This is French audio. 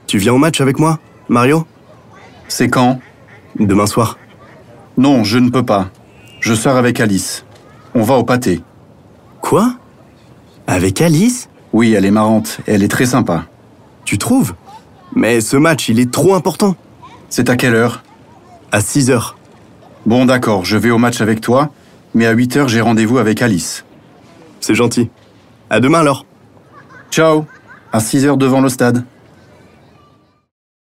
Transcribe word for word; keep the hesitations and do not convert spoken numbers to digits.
Tu viens au match avec moi, Mario? C'est quand? Demain soir. Non, je ne peux pas. Je sors avec Alice. On va au pâté. Quoi? Avec Alice? Oui, elle est marrante. Elle est très sympa. Tu trouves? Mais ce match, il est trop important. C'est à quelle heure? À six heures. Bon, d'accord, je vais au match avec toi, mais à huit heures, j'ai rendez-vous avec Alice. C'est gentil. À demain alors. Ciao! À six heures devant le stade.